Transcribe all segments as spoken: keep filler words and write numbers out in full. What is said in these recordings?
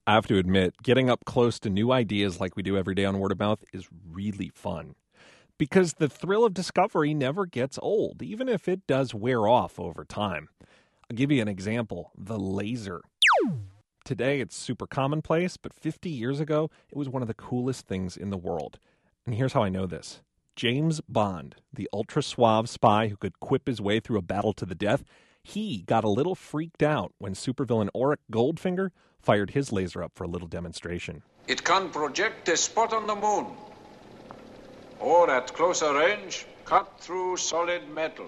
I have to admit, getting up close to new ideas like we do every day on Word of Mouth is really fun. Because the thrill of discovery never gets old, even if it does wear off over time. I'll give you an example, the laser. Today it's super commonplace, but fifty years ago, it was one of the coolest things in the world. And here's how I know this. James Bond, the ultra-suave spy who could quip his way through a battle to the death, he got a little freaked out when supervillain Auric Goldfinger fired his laser up for a little demonstration. It can project a spot on the moon, or at closer range, cut through solid metal.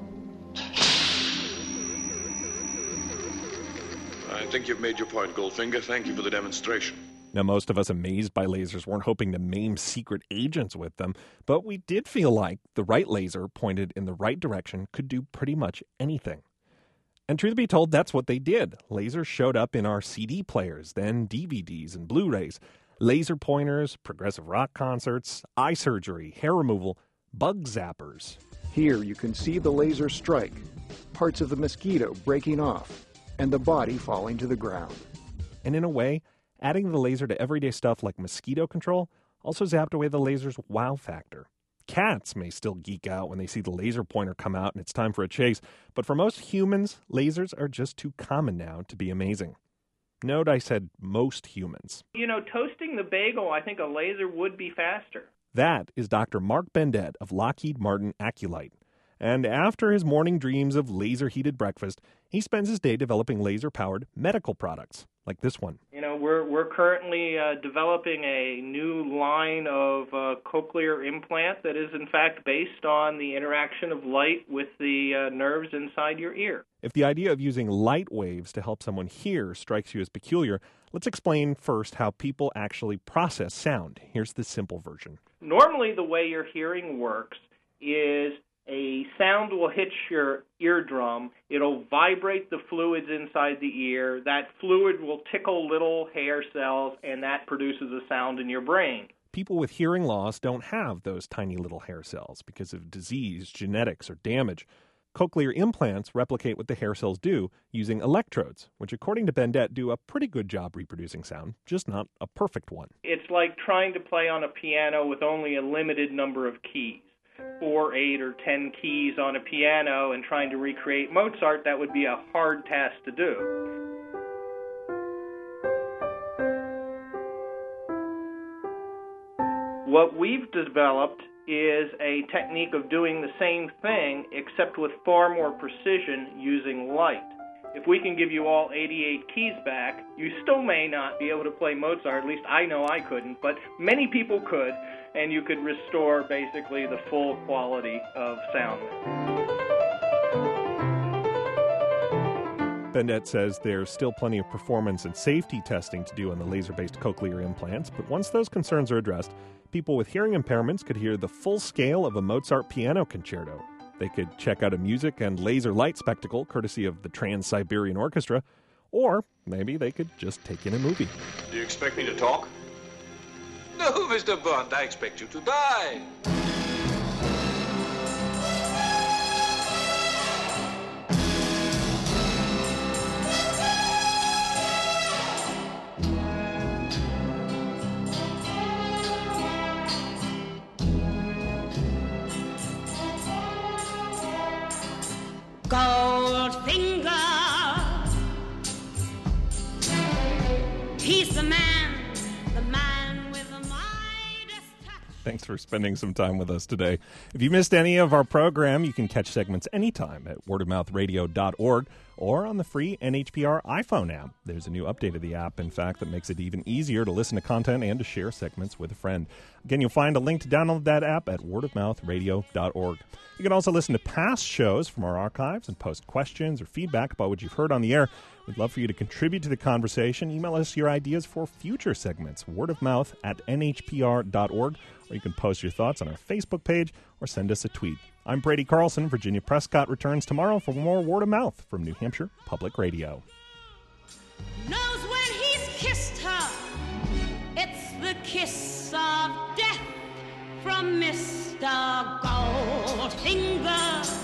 I think you've made your point, Goldfinger. Thank you for the demonstration. Now, most of us amazed by lasers weren't hoping to maim secret agents with them, but we did feel like the right laser pointed in the right direction could do pretty much anything. And truth be told, that's what they did. Lasers showed up in our C D players, then D V Ds and Blu-rays. Laser pointers, progressive rock concerts, eye surgery, hair removal, bug zappers. Here you can see the laser strike, parts of the mosquito breaking off, and the body falling to the ground. And in a way, adding the laser to everyday stuff like mosquito control also zapped away the laser's wow factor. Cats may still geek out when they see the laser pointer come out and it's time for a chase, but for most humans, lasers are just too common now to be amazing. Note I said most humans. You know, toasting the bagel, I think a laser would be faster. That is Doctor Mark Bendet of Lockheed Martin Aculite. And after his morning dreams of laser-heated breakfast, he spends his day developing laser-powered medical products, like this one. You know, we're we're currently uh, developing a new line of uh, cochlear implant that is, in fact, based on the interaction of light with the uh, nerves inside your ear. If the idea of using light waves to help someone hear strikes you as peculiar, let's explain first how people actually process sound. Here's the simple version. Normally, the way your hearing works is a sound will hit your eardrum. It'll vibrate the fluids inside the ear. That fluid will tickle little hair cells, and that produces a sound in your brain. People with hearing loss don't have those tiny little hair cells because of disease, genetics, or damage. Cochlear implants replicate what the hair cells do using electrodes, which according to Bendet do a pretty good job reproducing sound, just not a perfect one. It's like trying to play on a piano with only a limited number of keys. Four, eight, or ten keys on a piano and trying to recreate Mozart, that would be a hard task to do. What we've developed is a technique of doing the same thing, except with far more precision using light. If we can give you all eighty-eight keys back, you still may not be able to play Mozart. At least I know I couldn't, but many people could, and you could restore basically the full quality of sound. Bendet says there's still plenty of performance and safety testing to do on the laser-based cochlear implants, but once those concerns are addressed, people with hearing impairments could hear the full scale of a Mozart piano concerto. They could check out a music and laser light spectacle courtesy of the Trans-Siberian Orchestra, or maybe they could just take in a movie. Do you expect me to talk? No, Mister Bond, I expect you to die. Goldfinger, he's the man, the man with the Midas touch. Thanks for spending some time with us today. If you missed any of our program, you can catch segments anytime at word of mouth radio dot org or on the free N H P R iPhone app. There's a new update of the app, in fact, that makes it even easier to listen to content and to share segments with a friend. Again, you'll find a link to download that app at word of mouth radio dot org. You can also listen to past shows from our archives and post questions or feedback about what you've heard on the air. We'd love for you to contribute to the conversation. Email us your ideas for future segments, wordofmouth at N H P R dot org, or you can post your thoughts on our Facebook page or send us a tweet. I'm Brady Carlson. Virginia Prescott returns tomorrow for more Word of Mouth from New Hampshire Public Radio. Knows when he's kissed her, it's the kiss of death from Mister Goldfinger.